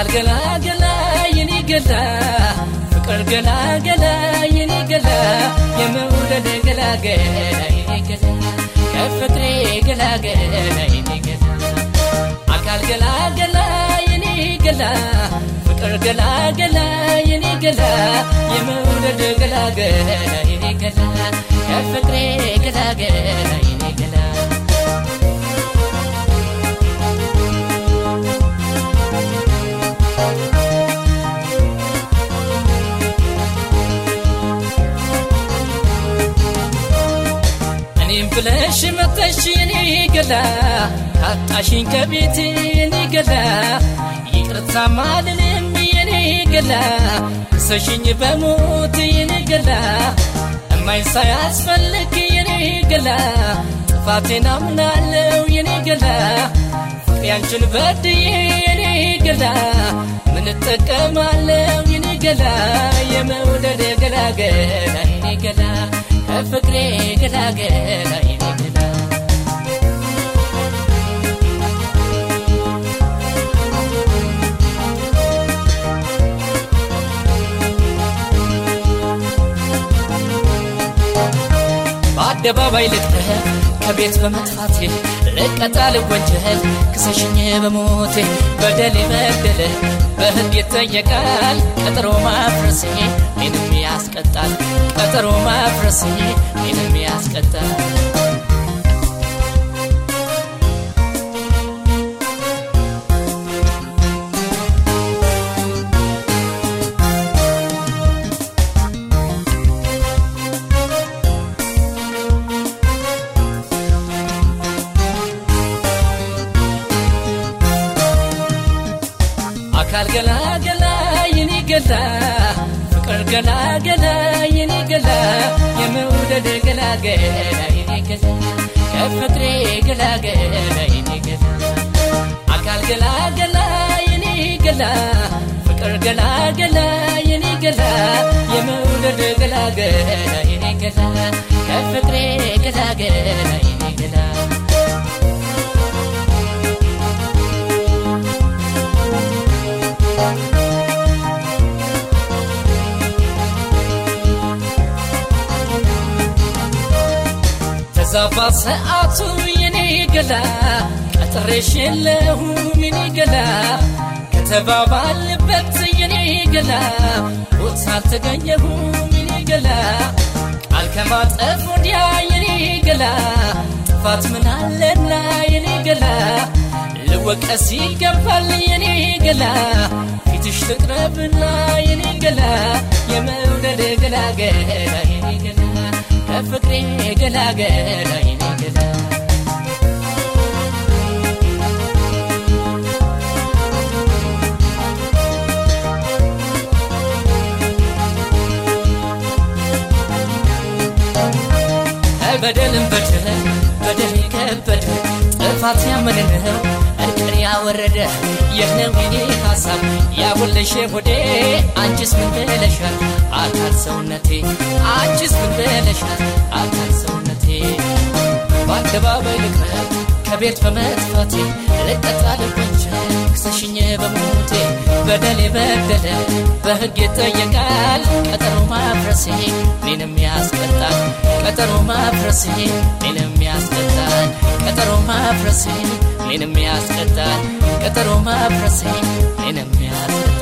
አካል ገላገላ የኔ ገላ ፍቅር ገላገላ የኔ ገላ የመውደድ ገላገላ የኔ ገላ ከፍቅሬ ገላገላ የኔ ገላ አካል ገላገላ የኔ ገላ ፍቅር ገላገላ የኔ ገላ የመውደድ ገላገላ የኔ ገላ ከፍቅሬ ገላገላ የኔ ገላ ብለሽ መተሽ የኔ ገላ አጣሽኝ ከቤቴ የኔ ገላ ይቅርታ ማልልም የኔ ገላ ሰሽኝ በሞት የኔ ገላ እማይሳ ያስፈልክ የኔ ገላ ጥፋቴን አምናለው የኔ ገላ ፍቅሬያንችን በድዬ የኔ ገላ ምን ተጠቀማለው የኔ ገላ የመውደድ ገላገላ የኔ ገላ ፍቅሬ ገላገላ የኔ ገላ በአደባባይ ልቅረህ ከቤት በመጥፋቴ ልቀጣል ወንጀል ክሰሽኝ በሞቴ በደሌ በደለ በህግ ይጠየቃል ቀጠሮ ማፍረሴ እኔንም ያስቀጣል ቀጠሮ ማፍረሴ እኔንም ያስቀጣል አካል ገላገላ የኔ ገላ ፍቅር ገላገላ የኔ ገላ የመውደድ ገላገላ የኔ ገላ ከፍቅሬ ገላገላ የኔ ገላ አካል ገላገላ የኔ ገላ ፍቅር ገላገላ የኔ ገላ የመውደድ ገላገላ የኔ ገላ ከፍቅሬ ገላገላ የኔ ገላ ተዛባ ሰዓቱ የኔ ገላ ቀጥሬሽ የለሁም የኔ ገላ ከተባባልበት የኔ ገላ ቦታ አልተገኘሁም የኔ ገላ ቃል ከማጠፍ ወዲያ የኔ ገላ ጥፋት ምን አለና የኔ ገላ ልወቀስ ይገባል የኔ ገላ ፊትሽ ትቅረብና የኔ ገላ የመውደድ ገላገላ የኔ ገላ ፍቅሬ ገላገላ የኔ ገላ በደልም በደል ከበደ ጥፋት ያመነው እርቅን ያወረደ የነው የኔ ሐሳብ ያወለሽ ሆዴ አንቺስ ምን ብለሻል አካል ሰውነቴ አንቺስ ምን ብለሻል አካል ሰውነቴ በአደባባይ ልቅረብ ከቤት በመጥፋቴ ልቀጣል ወንጀል ክሰሽኝ በሞቴ በደሌ በደለ በህግ ይጠየቃል ቀጠሮ ማፍረሴ እኔንም ያስቀጣል ቀጠሮ ማፍረሴ እኔንም ያስቀጣል ቀጠሮ ማፍረሴ እኔንም ያስቀጣል ቀጠሮ ማፍረሴ እኔንም ያስቀጣል